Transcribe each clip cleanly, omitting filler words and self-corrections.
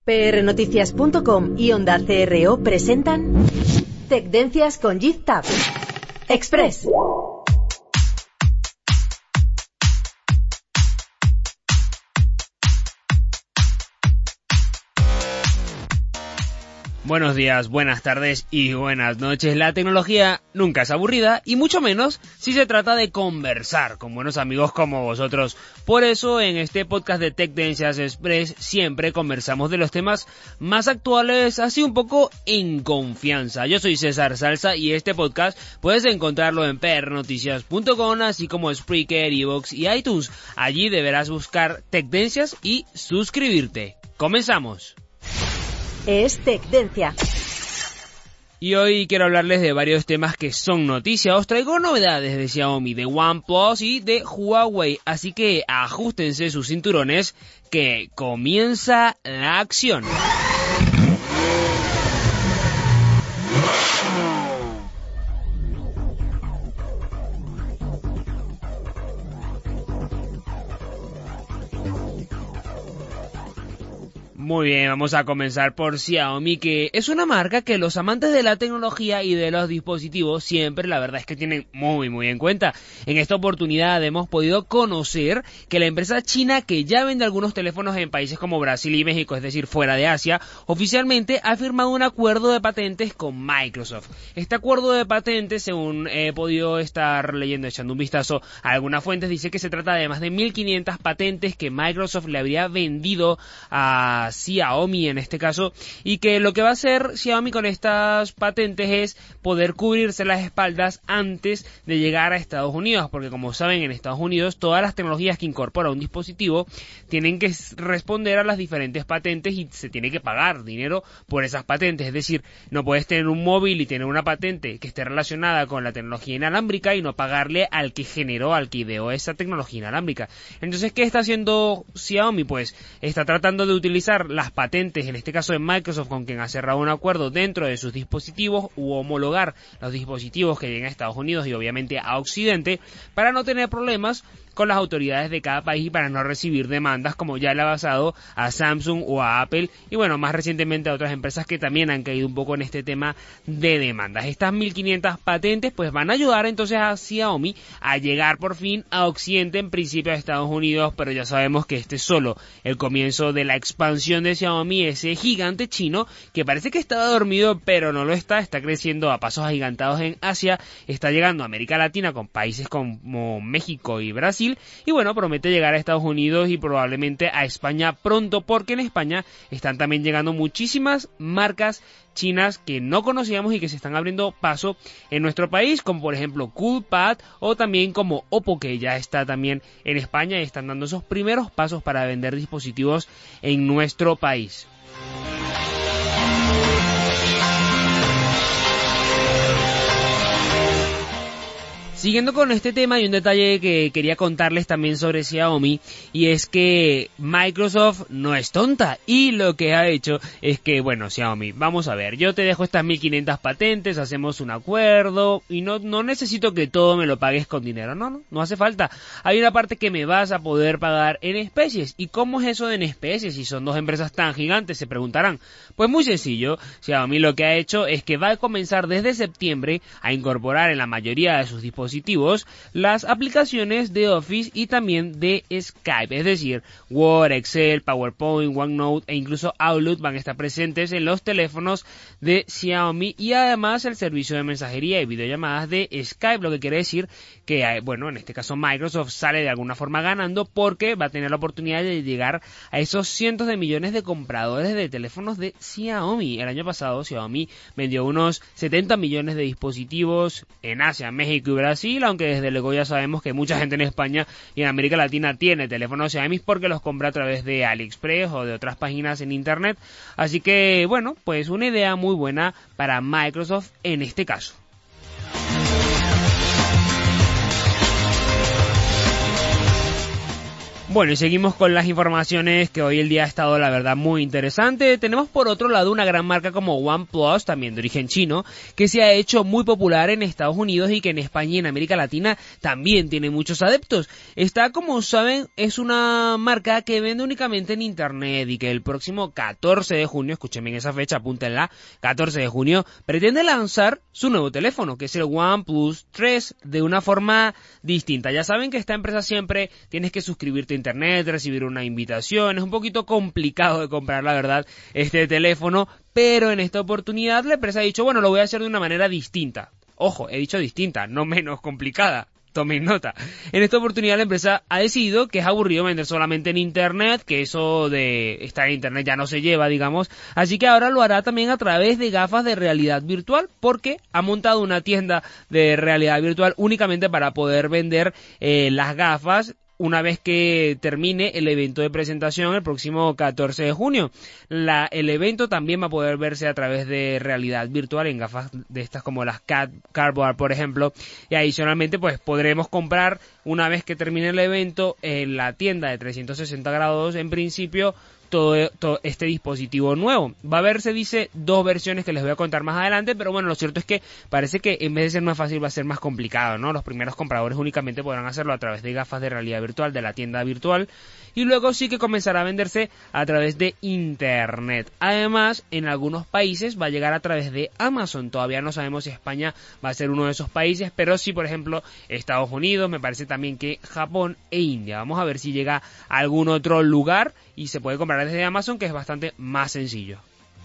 prnoticias.com y Onda CRO presentan Tecdencias con GitTab Express. Buenos días, buenas tardes y buenas noches. La tecnología nunca es aburrida y mucho menos si se trata de conversar con buenos amigos como vosotros. Por eso en este podcast de Tecdencias Express siempre conversamos de los temas más actuales, así un poco en confianza. Yo soy César Salsa y este podcast puedes encontrarlo en prnoticias.com, así como Spreaker, iVoox y iTunes. Allí deberás buscar Tecdencias y suscribirte. ¡Comenzamos! Es Tecdencia. Y hoy quiero hablarles de varios temas que son noticia. Os traigo novedades de Xiaomi, de OnePlus y de Huawei. Así que ajustense sus cinturones que comienza la acción. Muy bien, vamos a comenzar por Xiaomi, que es una marca que los amantes de la tecnología y de los dispositivos siempre la verdad es que tienen muy en cuenta. En esta oportunidad hemos podido conocer que la empresa china que ya vende algunos teléfonos en países como Brasil y México, es decir, fuera de Asia, oficialmente ha firmado un acuerdo de patentes con Microsoft. Este acuerdo de patentes, según he podido estar leyendo, echando un vistazo a algunas fuentes, dice que se trata de más de 1.500 patentes que Microsoft le habría vendido a Xiaomi en este caso, y que lo que va a hacer Xiaomi con estas patentes es poder cubrirse las espaldas antes de llegar a Estados Unidos, porque como saben, en Estados Unidos todas las tecnologías que incorpora un dispositivo tienen que responder a las diferentes patentes y se tiene que pagar dinero por esas patentes. Es decir, no puedes tener un móvil y tener una patente que esté relacionada con la tecnología inalámbrica y no pagarle al que generó, al que ideó esa tecnología inalámbrica. Entonces, ¿qué está haciendo Xiaomi? Pues está tratando de utilizar las patentes, en este caso de Microsoft, con quien ha cerrado un acuerdo dentro de sus dispositivos, u homologar los dispositivos que lleguen a Estados Unidos y obviamente a Occidente, para no tener problemas con las autoridades de cada país y para no recibir demandas como ya le ha pasado a Samsung o a Apple y bueno, más recientemente a otras empresas que también han caído un poco en este tema de demandas. Estas 1.500 patentes pues van a ayudar entonces a Xiaomi a llegar por fin a Occidente, en principio a Estados Unidos, pero ya sabemos que este es solo el comienzo de la expansión de Xiaomi, ese gigante chino que parece que estaba dormido pero no lo está creciendo a pasos agigantados en Asia, está llegando a América Latina con países como México y Brasil. Y bueno, promete llegar a Estados Unidos y probablemente a España pronto, porque en España están también llegando muchísimas marcas chinas que no conocíamos y que se están abriendo paso en nuestro país, como por ejemplo Coolpad o también como Oppo, que ya está también en España y están dando esos primeros pasos para vender dispositivos en nuestro país. Siguiendo con este tema, hay un detalle que quería contarles también sobre Xiaomi, y es que Microsoft no es tonta, y lo que ha hecho es que, bueno, Xiaomi, vamos a ver, yo te dejo estas 1.500 patentes, hacemos un acuerdo, y no necesito que todo me lo pagues con dinero, no hace falta. Hay una parte que me vas a poder pagar en especies. ¿Y cómo es eso de en especies si son dos empresas tan gigantes?, se preguntarán. Pues muy sencillo, Xiaomi lo que ha hecho es que va a comenzar desde septiembre a incorporar en la mayoría de sus dispositivos las aplicaciones de Office y también de Skype, es decir, Word, Excel, PowerPoint, OneNote e incluso Outlook van a estar presentes en los teléfonos de Xiaomi, y además el servicio de mensajería y videollamadas de Skype, lo que quiere decir que, bueno, en este caso Microsoft sale de alguna forma ganando porque va a tener la oportunidad de llegar a esos cientos de millones de compradores de teléfonos de Xiaomi. El año pasado Xiaomi vendió unos 70 millones de dispositivos en Asia, México y Brasil, aunque desde luego ya sabemos que mucha gente en España y en América Latina tiene teléfonos Xiaomi porque los compra a través de AliExpress o de otras páginas en internet. Así que, bueno, pues una idea muy buena para Microsoft en este caso. Bueno, y seguimos con las informaciones que hoy el día ha estado, la verdad, muy interesante. Tenemos por otro lado una gran marca como OnePlus, también de origen chino, que se ha hecho muy popular en Estados Unidos y que en España y en América Latina también tiene muchos adeptos. Esta, como saben, es una marca que vende únicamente en internet y que el próximo 14 de junio, escuchen bien esa fecha, apúntenla, 14 de junio, pretende lanzar su nuevo teléfono, que es el OnePlus 3, de una forma distinta. Ya saben que esta empresa siempre tienes que suscribirte a internet, recibir una invitación, es un poquito complicado de comprar, la verdad, este teléfono, pero en esta oportunidad la empresa ha dicho, bueno, lo voy a hacer de una manera distinta. Ojo, he dicho distinta, no menos complicada. Tomen nota. En esta oportunidad la empresa ha decidido que es aburrido vender solamente en internet, que eso de estar en internet ya no se lleva, digamos, así que ahora lo hará también a través de gafas de realidad virtual, porque ha montado una tienda de realidad virtual únicamente para poder vender las gafas una vez que termine el evento de presentación el próximo 14 de junio. El evento también va a poder verse a través de realidad virtual en gafas de estas como las Cardboard, por ejemplo, y adicionalmente pues podremos comprar una vez que termine el evento en la tienda de 360 grados en principio todo este dispositivo nuevo. Va a haber, se dice, 2 versiones que les voy a contar más adelante, pero bueno, lo cierto es que parece que en vez de ser más fácil va a ser más complicado, ¿no? Los primeros compradores únicamente podrán hacerlo a través de gafas de realidad virtual de la tienda virtual y luego sí que comenzará a venderse a través de internet. Además, en algunos países va a llegar a través de Amazon. Todavía no sabemos si España va a ser uno de esos países, pero sí, por ejemplo, Estados Unidos, me parece también que Japón e India. Vamos a ver si llega a algún otro lugar y se puede comprar desde Amazon, que es bastante más sencillo.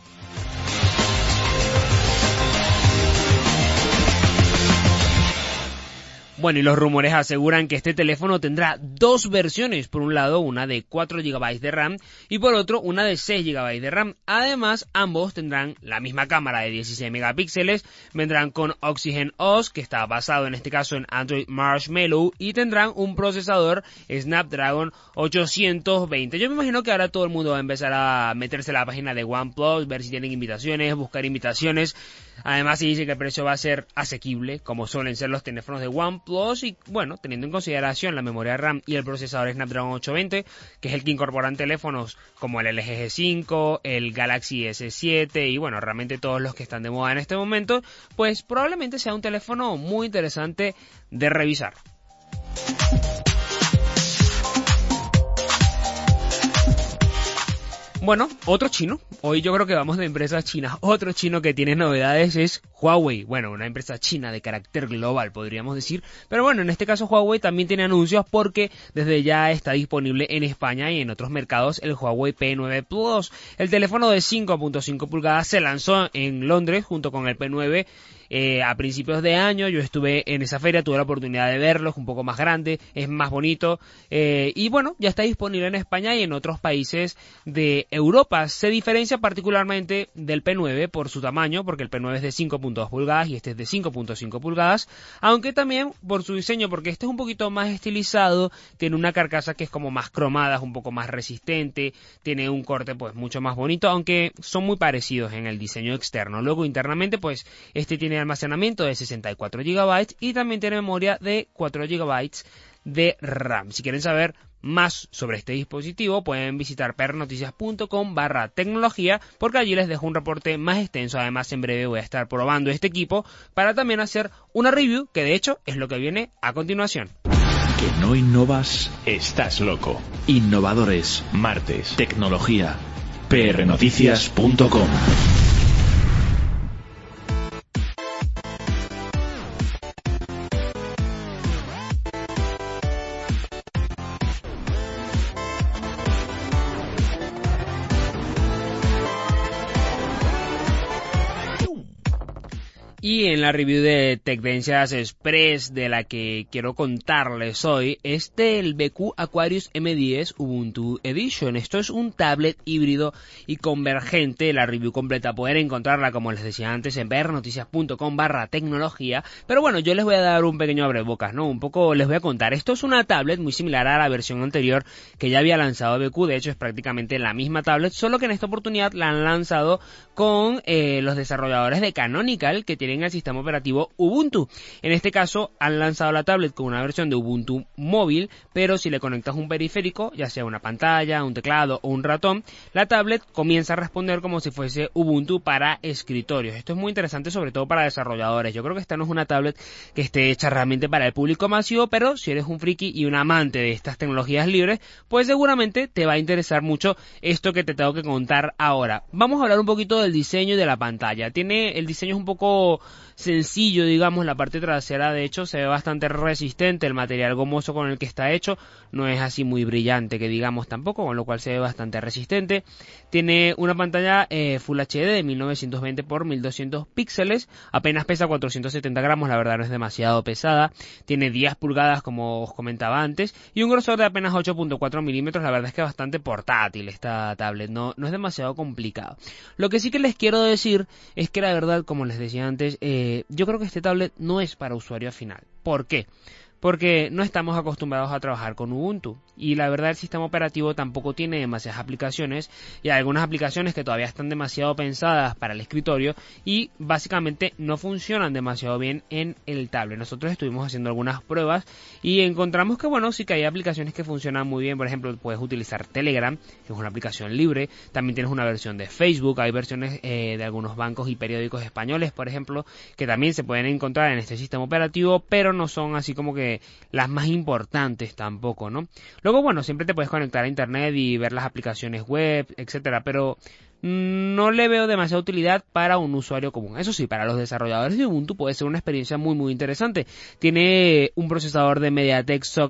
Bueno, y los rumores aseguran que este teléfono tendrá 2 versiones. Por un lado, una de 4 GB de RAM y por otro, una de 6 GB de RAM. Además, ambos tendrán la misma cámara de 16 megapíxeles, vendrán con Oxygen OS, que está basado en este caso en Android Marshmallow, y tendrán un procesador Snapdragon 820. Yo me imagino que ahora todo el mundo va a empezar a meterse a la página de OnePlus, ver si tienen invitaciones, buscar invitaciones. Además, se dice que el precio va a ser asequible, como suelen ser los teléfonos de OnePlus, y bueno, teniendo en consideración la memoria RAM y el procesador Snapdragon 820, que es el que incorporan teléfonos como el LG G5, el Galaxy S7 y bueno, realmente todos los que están de moda en este momento, pues probablemente sea un teléfono muy interesante de revisar. Bueno, otro chino, hoy yo creo que vamos de empresas chinas, otro chino que tiene novedades es Huawei, bueno, una empresa china de carácter global podríamos decir, pero bueno, en este caso Huawei también tiene anuncios porque desde ya está disponible en España y en otros mercados el Huawei P9 Plus, el teléfono de 5.5 pulgadas se lanzó en Londres junto con el P9 a principios de año. Yo estuve en esa feria, tuve la oportunidad de verlo, es un poco más grande, es más bonito y bueno, ya está disponible en España y en otros países de Europa. Se diferencia particularmente del P9 por su tamaño, porque el P9 es de 5.2 pulgadas y este es de 5.5 pulgadas, aunque también por su diseño, porque este es un poquito más estilizado, tiene una carcasa que es como más cromada, es un poco más resistente, tiene un corte pues mucho más bonito, aunque son muy parecidos en el diseño externo. Luego internamente pues este tiene almacenamiento de 64 GB y también tiene memoria de 4 GB de RAM. Si quieren saber más sobre este dispositivo pueden visitar pernoticias.com/tecnología porque allí les dejo un reporte más extenso. Además, en breve voy a estar probando este equipo para también hacer una review, que de hecho es lo que viene a continuación. Que no innovas, estás loco. Innovadores, martes, tecnología, prnoticias.com. Y en la review de Tendencias Express de la que quiero contarles hoy es del BQ Aquarius M10 Ubuntu Edition. Esto es un tablet híbrido y convergente. La review completa pueden encontrarla, como les decía antes, en vernoticias.com/tecnología. Pero bueno, yo les voy a dar un pequeño abrebocas, ¿no? Un poco les voy a contar. Esto es una tablet muy similar a la versión anterior que ya había lanzado BQ. De hecho, es prácticamente la misma tablet, solo que en esta oportunidad la han lanzado con los desarrolladores de Canonical, que tienen tienen el sistema operativo Ubuntu. En este caso han lanzado la tablet con una versión de Ubuntu móvil, pero si le conectas un periférico, ya sea una pantalla, un teclado o un ratón, la tablet comienza a responder como si fuese Ubuntu para escritorios. Esto es muy interesante, sobre todo para desarrolladores. Yo creo que esta no es una tablet que esté hecha realmente para el público masivo, pero si eres un friki y un amante de estas tecnologías libres, pues seguramente te va a interesar mucho esto que te tengo que contar ahora. Vamos a hablar un poquito del diseño de la pantalla. El diseño es un poco sencillo, digamos. La parte trasera de hecho se ve bastante resistente, el material gomoso con el que está hecho no es así muy brillante que digamos tampoco, con lo cual se ve bastante resistente. Tiene una pantalla Full HD de 1920 x 1200 píxeles, apenas pesa 470 gramos, la verdad no es demasiado pesada. Tiene 10 pulgadas como os comentaba antes y un grosor de apenas 8.4 milímetros. La verdad es que es bastante portátil esta tablet, no es demasiado complicado. Lo que sí que les quiero decir es que la verdad, como les decía antes, yo creo que este tablet no es para usuario final. ¿Por qué? Porque no estamos acostumbrados a trabajar con Ubuntu y la verdad el sistema operativo tampoco tiene demasiadas aplicaciones y hay algunas aplicaciones que todavía están demasiado pensadas para el escritorio y básicamente no funcionan demasiado bien en el tablet. Nosotros estuvimos haciendo algunas pruebas y encontramos que bueno, sí que hay aplicaciones que funcionan muy bien. Por ejemplo, puedes utilizar Telegram, que es una aplicación libre. También tienes una versión de Facebook, hay versiones de algunos bancos y periódicos españoles, por ejemplo, que también se pueden encontrar en este sistema operativo, pero no son así como que las más importantes tampoco, ¿no? Luego, bueno, siempre te puedes conectar a internet y ver las aplicaciones web, etcétera, pero no le veo demasiada utilidad para un usuario común. Eso sí, para los desarrolladores de Ubuntu puede ser una experiencia muy interesante. Tiene un procesador de MediaTek SoC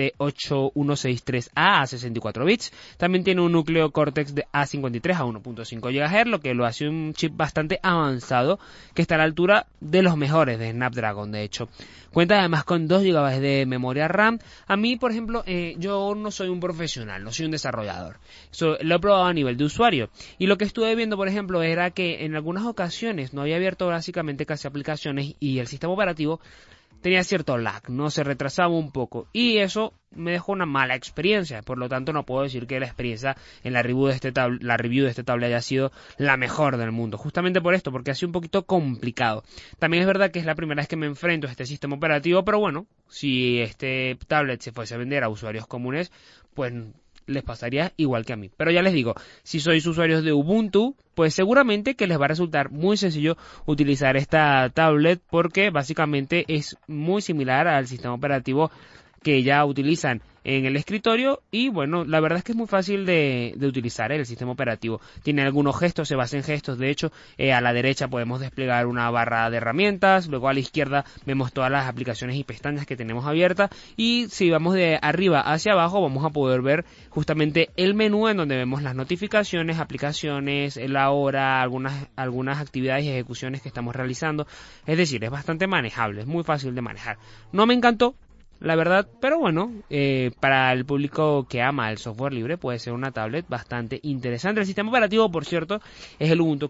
MT8163A a 64 bits. También tiene un núcleo Cortex de A53 a 1.5 GHz, lo que lo hace un chip bastante avanzado que está a la altura de los mejores de Snapdragon, de hecho. Cuenta además con 2 GB de memoria RAM. A mí, por ejemplo, yo no soy un profesional, no soy un desarrollador. Lo he probado a nivel de usuario. Y lo que estuve viendo, por ejemplo, era que en algunas ocasiones no había abierto básicamente casi aplicaciones y el sistema operativo tenía cierto lag, no se retrasaba un poco y eso me dejó una mala experiencia. Por lo tanto, no puedo decir que la experiencia en la review de este tablet haya sido la mejor del mundo, justamente por esto, porque ha sido un poquito complicado. También es verdad que es la primera vez que me enfrento a este sistema operativo, pero bueno, si este tablet se fuese a vender a usuarios comunes, pues les pasaría igual que a mí. Pero ya les digo, si sois usuarios de Ubuntu, pues seguramente que les va a resultar muy sencillo utilizar esta tablet porque básicamente es muy similar al sistema operativo que ya utilizan en el escritorio y bueno, la verdad es que es muy fácil de utilizar el sistema operativo. Tiene algunos gestos, se basa en gestos. De hecho, a la derecha podemos desplegar una barra de herramientas, luego a la izquierda vemos todas las aplicaciones y pestañas que tenemos abiertas y si vamos de arriba hacia abajo vamos a poder ver justamente el menú en donde vemos las notificaciones, aplicaciones, la hora, algunas actividades y ejecuciones que estamos realizando. Es decir, es bastante manejable, es muy fácil de manejar. No me encantó, la verdad, pero bueno, para el público que ama el software libre puede ser una tablet bastante interesante. El sistema operativo, por cierto, es el Ubuntu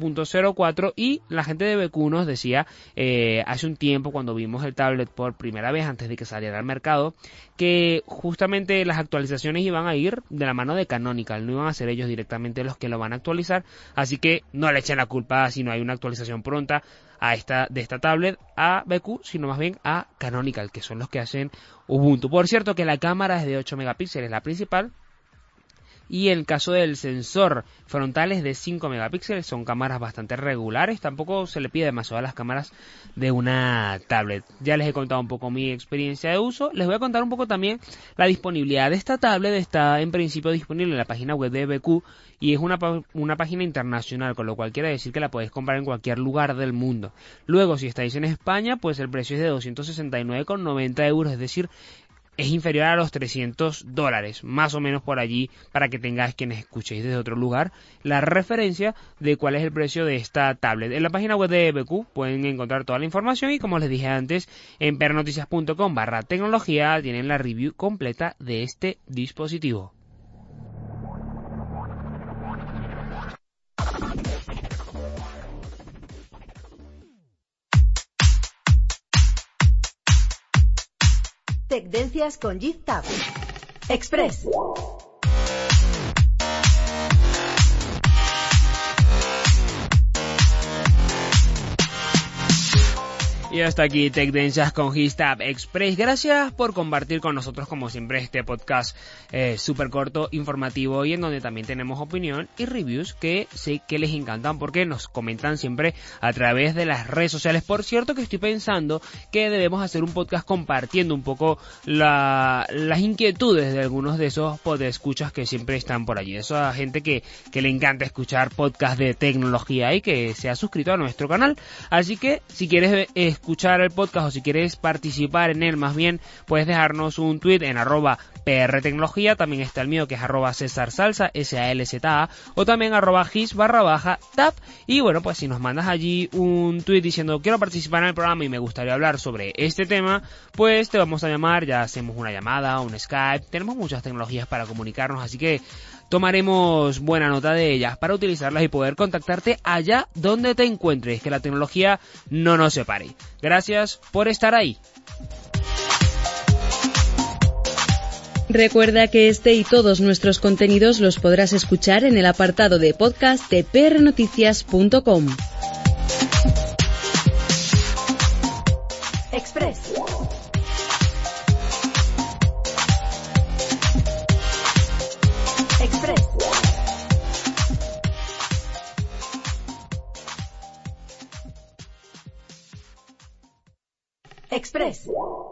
15.04 y la gente de BQ nos decía hace un tiempo cuando vimos el tablet por primera vez antes de que saliera al mercado que justamente las actualizaciones iban a ir de la mano de Canonical, no iban a ser ellos directamente los que lo van a actualizar, así que no le echen la culpa si no hay una actualización pronta de esta tablet a BQ, sino más bien a Canonical, que son los que hacen Ubuntu. Por cierto que la cámara es de 8 megapíxeles, la principal, y en el caso del sensor frontal es de 5 megapíxeles, son cámaras bastante regulares, tampoco se le pide demasiado a las cámaras de una tablet. Ya les he contado un poco mi experiencia de uso, les voy a contar un poco también la disponibilidad de esta tablet. Está en principio disponible en la página web de BQ y es una página internacional, con lo cual quiere decir que la podéis comprar en cualquier lugar del mundo. Luego, si estáis en España, pues el precio es de 269,90 euros, es decir, es inferior a los $300, más o menos por allí, para que tengáis, quienes escuchéis desde otro lugar, la referencia de cuál es el precio de esta tablet. En la página web de BQ pueden encontrar toda la información y, como les dije antes, en pernoticias.com/tecnología tienen la review completa de este dispositivo. Tendencias con GitHub Express. Y hasta aquí Tecdencias con Hitstab Express. Gracias por compartir con nosotros, como siempre, este podcast súper corto, informativo, y en donde también tenemos opinión y reviews que sé que les encantan porque nos comentan siempre a través de las redes sociales. Por cierto, que estoy pensando que debemos hacer un podcast compartiendo un poco las inquietudes de algunos de esos podescuchas que siempre están por allí. Esa gente que le encanta escuchar podcasts de tecnología y que se ha suscrito a nuestro canal. Así que si quieres escuchar el podcast o si quieres participar en él, más bien puedes dejarnos un tweet en @prtecnología, también está el mío que es @cesarsalsa, SALZA, o también @his_tab. Y bueno, pues si nos mandas allí un tweet diciendo quiero participar en el programa y me gustaría hablar sobre este tema, pues te vamos a llamar, ya hacemos una llamada, un Skype, tenemos muchas tecnologías para comunicarnos, así que tomaremos buena nota de ellas para utilizarlas y poder contactarte allá donde te encuentres, que la tecnología no nos separe. Gracias por estar ahí. Recuerda que este y todos nuestros contenidos los podrás escuchar en el apartado de podcast de prnoticias.com. Express. Express. Express.